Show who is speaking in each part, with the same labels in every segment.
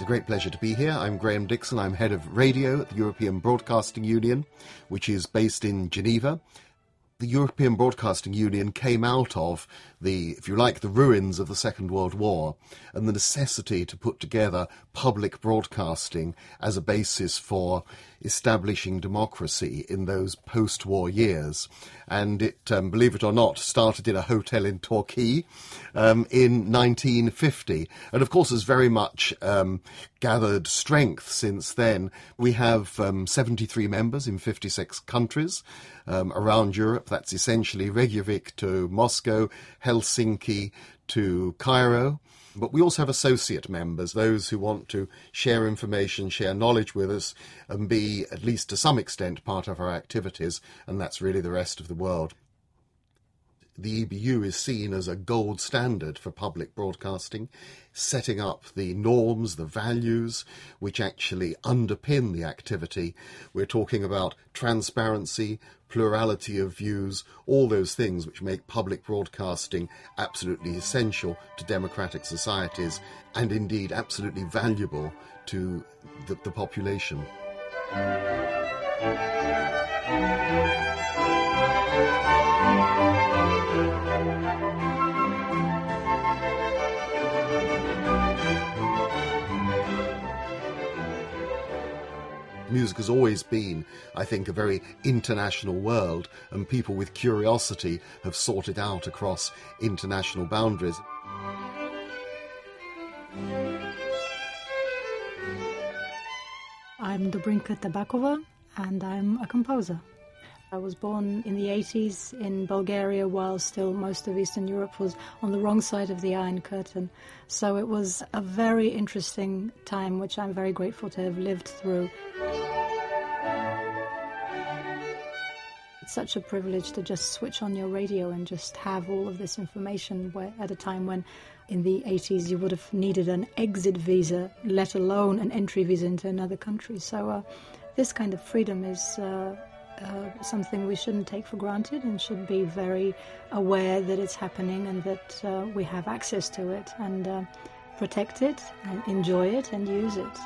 Speaker 1: great pleasure to be here. I'm Graham Dixon. I'm head of radio at the European Broadcasting Union, which is based in Geneva. The European Broadcasting Union came out of the ruins of the Second World War and the necessity to put together public broadcasting as a basis for establishing democracy in those post-war years. And it, believe it or not, started in a hotel in Torquay in 1950. And of course has very much gathered strength since then. We have 73 members in 56 countries around Europe. That's essentially Reykjavik to Moscow, Helsinki to Cairo. But we also have associate members, those who want to share information, share knowledge with us, and be, at least to some extent, part of our activities, and that's really the rest of the world. The EBU is seen as a gold standard for public broadcasting, setting up the norms, the values, which actually underpin the activity. We're talking about transparency, plurality of views, all those things which make public broadcasting absolutely essential to democratic societies and indeed absolutely valuable to the population. Music has always been, I think, a very international world, and people with curiosity have sought it out across international boundaries.
Speaker 2: I'm Dobrinka Tabakova, and I'm a composer. I was born in the 80s in Bulgaria while still most of Eastern Europe was on the wrong side of the Iron Curtain. So it was a very interesting time, which I'm very grateful to have lived through. It's such a privilege to just switch on your radio and just have all of this information at a time when in the 80s you would have needed an exit visa, let alone an entry visa into another country. So this kind of freedom is something we shouldn't take for granted and should be very aware that it's happening and that we have access to it and protect it and enjoy it and use it.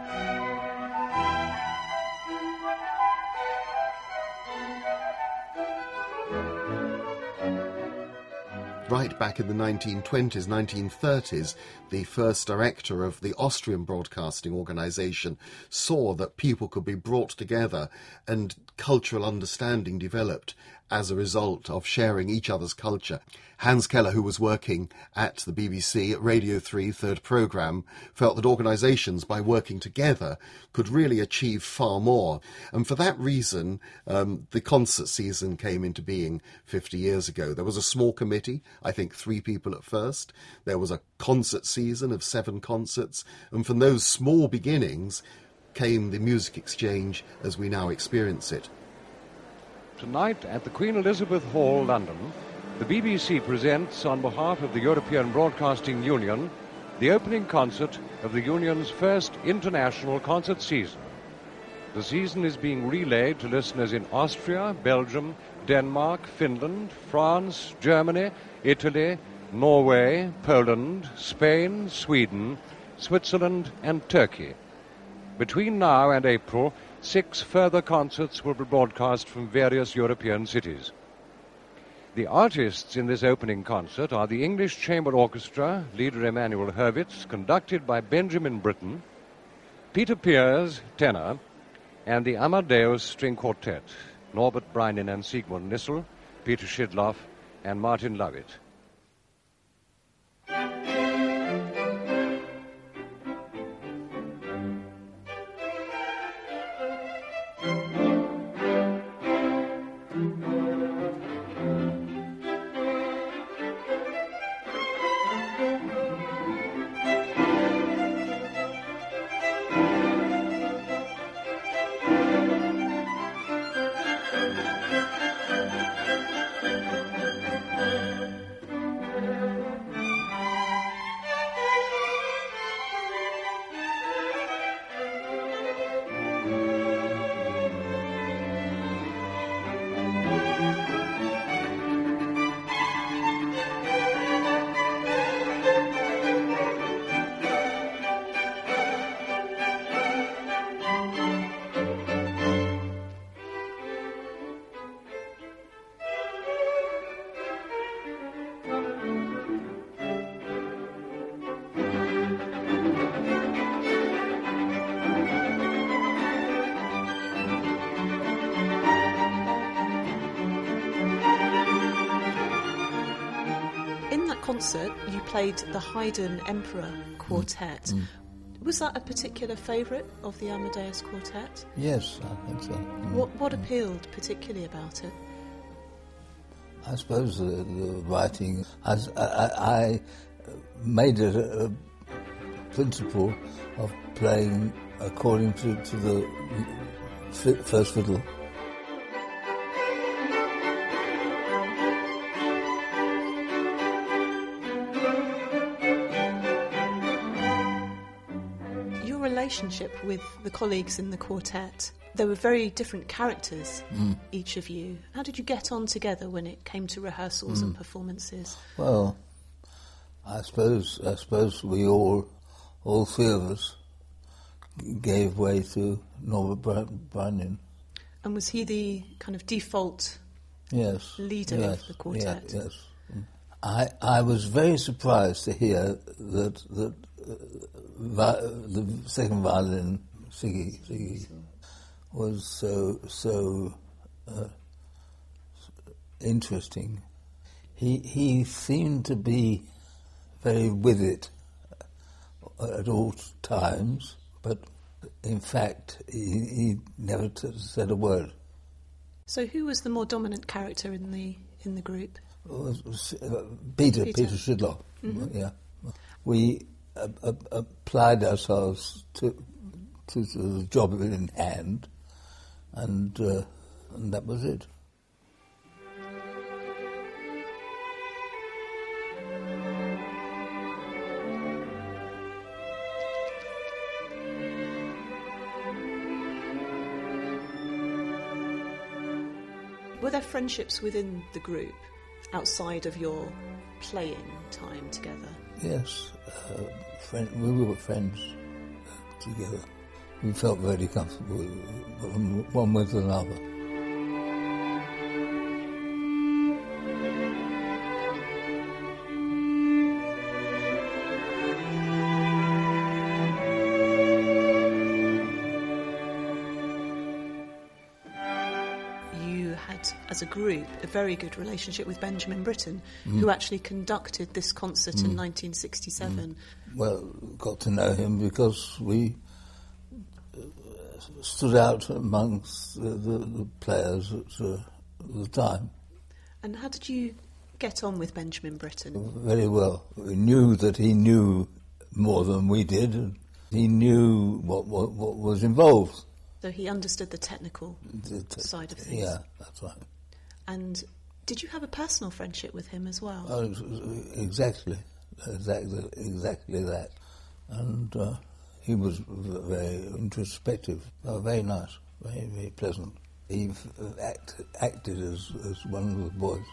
Speaker 1: Right back in the 1920s, 1930s, the first director of the Austrian Broadcasting Organization saw that people could be brought together and cultural understanding developed as a result of sharing each other's culture. Hans Keller, who was working at the BBC at Radio 3, third programme, felt that organisations, by working together, could really achieve far more. And for that reason, the concert season came into being 50 years ago. There was a small committee, I think 3 people at first. There was a concert season of 7 concerts. And from those small beginnings came the music exchange as we now experience it.
Speaker 3: Tonight at the Queen Elizabeth Hall, London, the BBC presents, on behalf of the European Broadcasting Union, the opening concert of the Union's first international concert season. The season is being relayed to listeners in Austria, Belgium, Denmark, Finland, France, Germany, Italy, Norway, Poland, Spain, Sweden, Switzerland and Turkey. Between now and April, 6 further concerts will be broadcast from various European cities. The artists in this opening concert are the English Chamber Orchestra, leader Emanuel Hurwitz, conducted by Benjamin Britten, Peter Pears, tenor, and the Amadeus String Quartet, Norbert Breinin and Sigmund Nissel, Peter Schidloff, and Martin Lovett.
Speaker 4: concert, you played the Haydn Emperor Quartet. Was that a particular favourite of the Amadeus Quartet?
Speaker 5: Yes, I think so.
Speaker 4: What appealed particularly about it?
Speaker 5: I suppose the writing. I made it a principle of playing according to the first fiddle.
Speaker 4: Your relationship with the colleagues in the quartet, they were very different characters, each of you. How did you get on together when it came to rehearsals and performances?
Speaker 5: Well, I suppose we all three of us gave way to Norbert Branion.
Speaker 4: And was he the kind of default leader of the quartet?
Speaker 5: Yes. I was very surprised to hear that the second violin, Siggy, was so interesting. He seemed to be very with it at all times, but in fact he never said a word.
Speaker 4: So who was the more dominant character in the group?
Speaker 5: It was Peter Schidlow. Yeah, we applied ourselves to the job in hand, and that was it.
Speaker 4: Were there friendships within the group outside of your playing time together?
Speaker 5: Yes, we were friends together. We felt very comfortable one with another.
Speaker 4: As a group, a very good relationship with Benjamin Britten, who actually conducted this concert in 1967.
Speaker 5: Well, got to know him because we stood out amongst the players at the time.
Speaker 4: And how did you get on with Benjamin Britten?
Speaker 5: Very well. We knew that he knew more than we did, and he knew what was involved.
Speaker 4: So he understood the technical side of things.
Speaker 5: Yeah, that's right.
Speaker 4: And did you have a personal friendship with him as well?
Speaker 5: Oh, exactly that. And he was very introspective, very nice, very, very pleasant. He acted as one of the boys.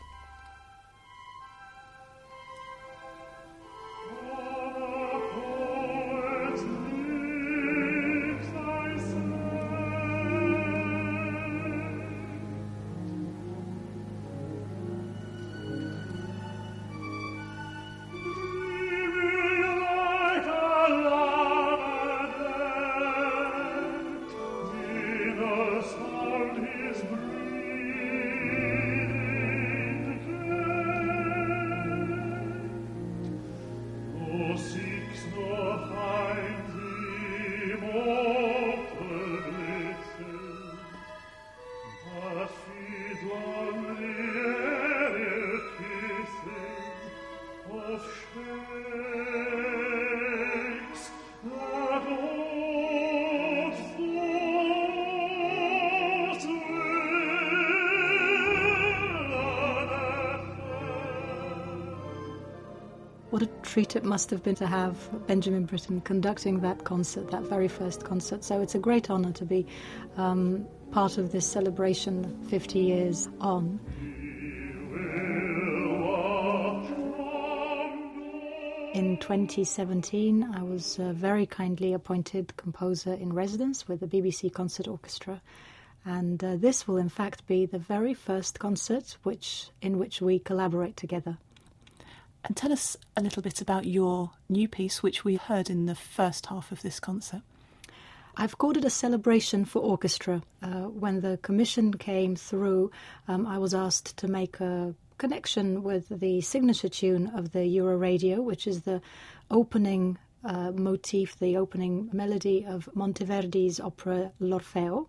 Speaker 2: What a treat it must have been to have Benjamin Britten conducting that concert, that very first concert. So it's a great honour to be part of this celebration 50 years on. In 2017, I was very kindly appointed composer in residence with the BBC Concert Orchestra. And this will in fact be the very first concert in which we collaborate together.
Speaker 6: And tell us a little bit about your new piece, which we heard in the first half of this concert.
Speaker 2: I've called it a celebration for orchestra. When the commission came through, I was asked to make a connection with the signature tune of the Euroradio, which is the opening motif, the opening melody of Monteverdi's opera L'Orfeo.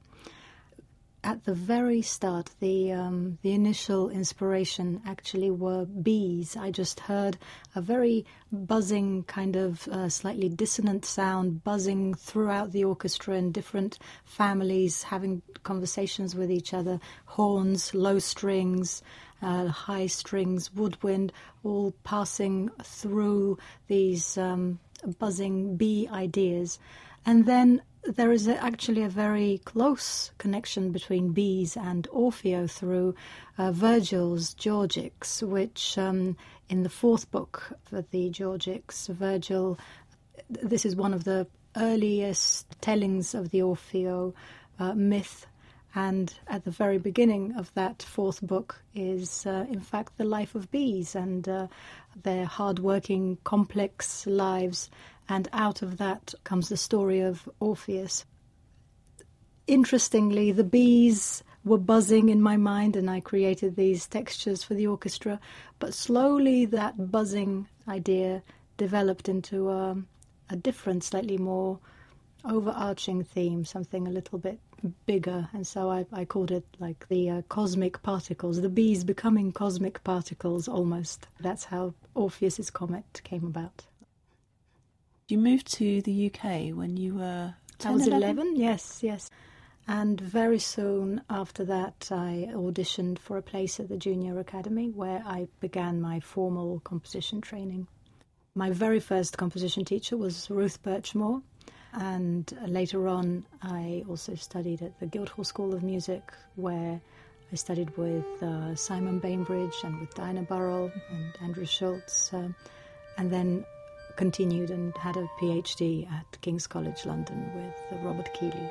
Speaker 2: At the very start, the initial inspiration actually were bees. I just heard a very buzzing, kind of slightly dissonant sound buzzing throughout the orchestra in different families, having conversations with each other, horns, low strings, high strings, woodwind, all passing through these buzzing bee ideas. And then there is actually a very close connection between bees and Orfeo through Virgil's Georgics, which in the fourth book of the Georgics, Virgil, this is one of the earliest tellings of the Orfeo myth, and at the very beginning of that fourth book is in fact the life of bees and their hard-working, complex lives. And out of that comes the story of Orpheus. Interestingly, the bees were buzzing in my mind and I created these textures for the orchestra. But slowly that buzzing idea developed into a different, slightly more overarching theme, something a little bit bigger. And so I called it like the cosmic particles, the bees becoming cosmic particles almost. That's how Orpheus's Comet came about.
Speaker 6: You moved to the UK when you were 10,
Speaker 2: I was
Speaker 6: 11?
Speaker 2: 11, yes. And very soon after that, I auditioned for a place at the Junior Academy where I began my formal composition training. My very first composition teacher was Ruth Birchmore, and later on I also studied at the Guildhall School of Music, where I studied with Simon Bainbridge and with Diana Burrell and Andrew Schultz, and then continued and had a PhD at King's College London with Robert Keeley.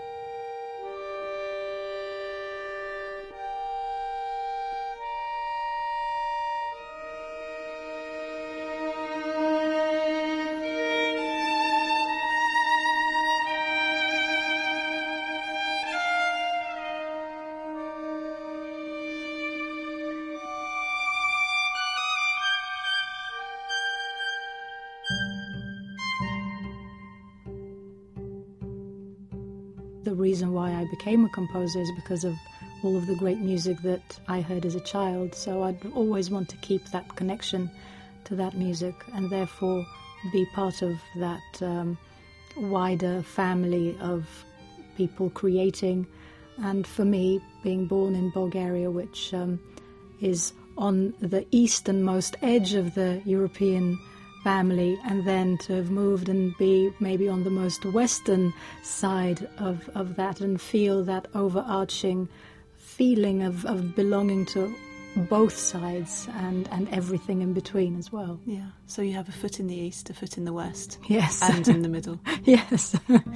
Speaker 2: The reason why I became a composer is because of all of the great music that I heard as a child. So I'd always want to keep that connection to that music and therefore be part of that wider family of people creating. And for me, being born in Bulgaria, which is on the easternmost edge of the European family, and then to have moved and be maybe on the most western side of that and feel that overarching feeling of belonging to both sides and everything in between as well.
Speaker 6: Yeah, so you have a foot in the east, a foot in the west.
Speaker 2: Yes.
Speaker 6: And in the middle.
Speaker 2: Yes.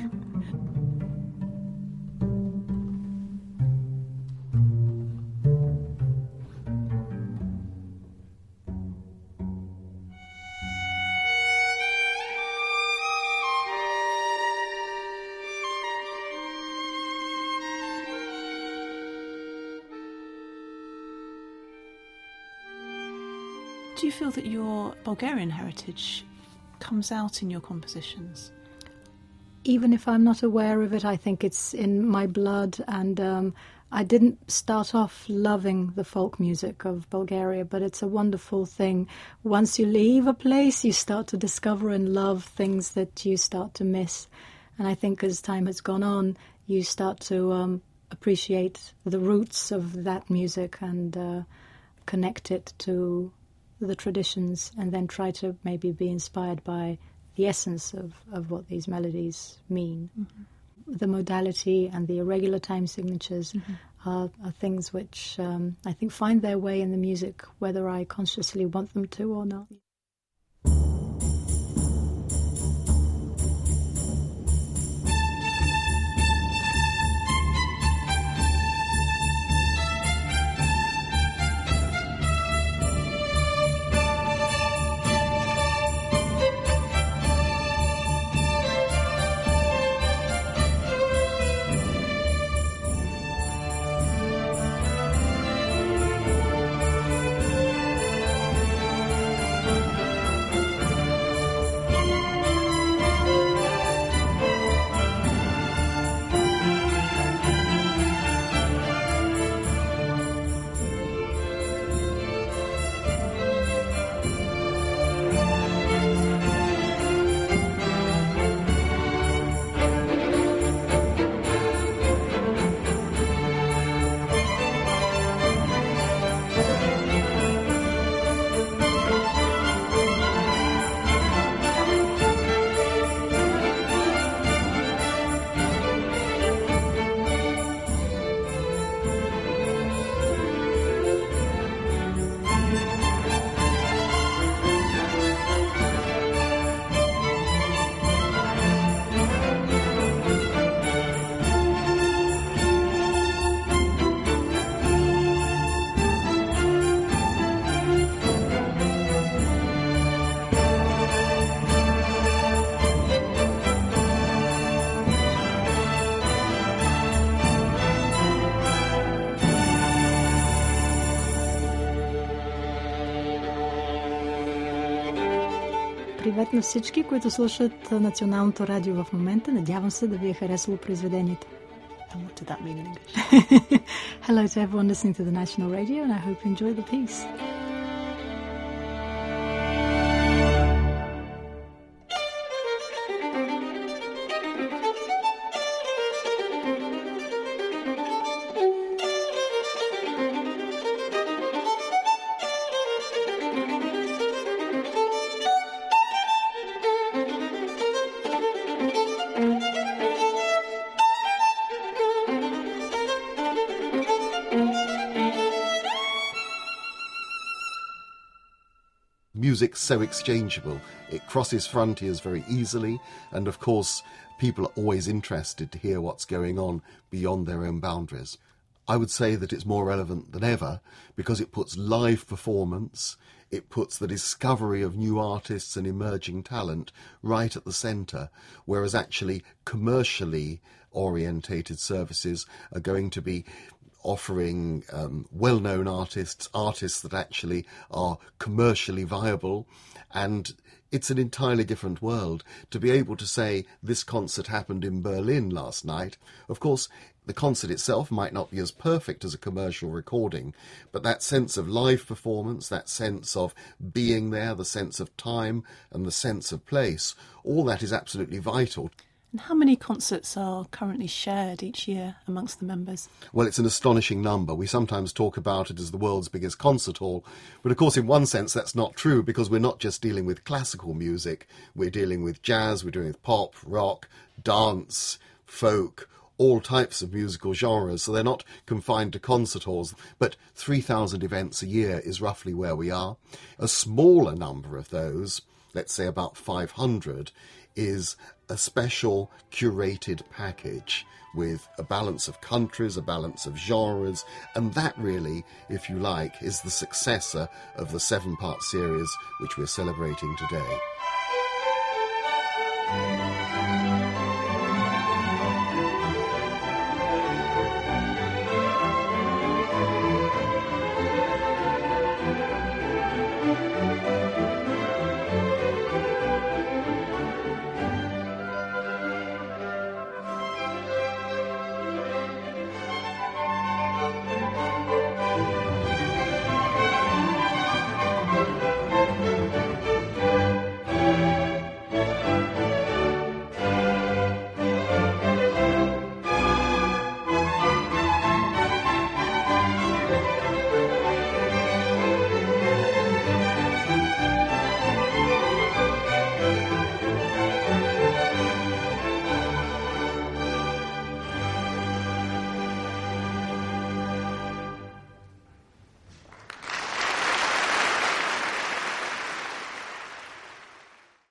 Speaker 6: Do you feel that your Bulgarian heritage comes out in your compositions?
Speaker 2: Even if I'm not aware of it, I think it's in my blood, and I didn't start off loving the folk music of Bulgaria, but it's a wonderful thing. Once you leave a place, you start to discover and love things that you start to miss. And I think as time has gone on, you start to appreciate the roots of that music and connect it to the traditions, and then try to maybe be inspired by the essence of what these melodies mean. Mm-hmm. The modality and the irregular time signatures are things which I think find their way in the music, whether I consciously want them to or not. Привет на всички, които слушат Националното радио в момента. Надявам се да ви е харесало произведението.
Speaker 6: And what did that mean in English?
Speaker 2: Hello to everyone listening to the National Radio, and I hope you enjoy the piece.
Speaker 1: Music's so exchangeable. It crosses frontiers very easily, and of course people are always interested to hear what's going on beyond their own boundaries. I would say that it's more relevant than ever because it puts live performance, it puts the discovery of new artists and emerging talent right at the centre, whereas actually commercially orientated services are going to be offering well-known artists that actually are commercially viable, and it's an entirely different world. To be able to say this concert happened in Berlin last night, of course the concert itself might not be as perfect as a commercial recording, but that sense of live performance, that sense of being there, the sense of time and the sense of place, all that is absolutely vital.
Speaker 6: And how many concerts are currently shared each year amongst the members?
Speaker 1: Well, it's an astonishing number. We sometimes talk about it as the world's biggest concert hall, but of course in one sense that's not true because we're not just dealing with classical music, we're dealing with jazz, we're dealing with pop, rock, dance, folk, all types of musical genres, so they're not confined to concert halls, but 3,000 events a year is roughly where we are. A smaller number of those, let's say about 500, is a special curated package with a balance of countries, a balance of genres, and that really, if you like, is the successor of the 7-part series which we're celebrating today.